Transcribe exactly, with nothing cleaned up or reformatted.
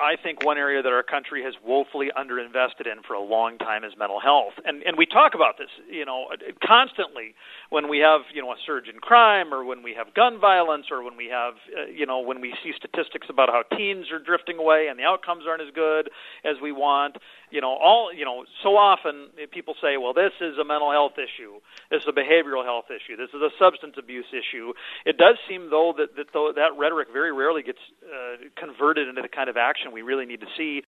I think one area that our country has woefully underinvested in for a long time is mental health. And and we talk about this, you know, constantly when we have, you know, a surge in crime or when we have gun violence or when we have, uh, you know, when we see statistics about how teens are drifting away and the outcomes aren't as good as we want. You know, all, you know, so often people say, well, this is a mental health issue. This is a behavioral health issue. This is a substance abuse issue. It does seem, though, that that, though, that rhetoric very rarely gets uh, converted into the kind of action we really need to see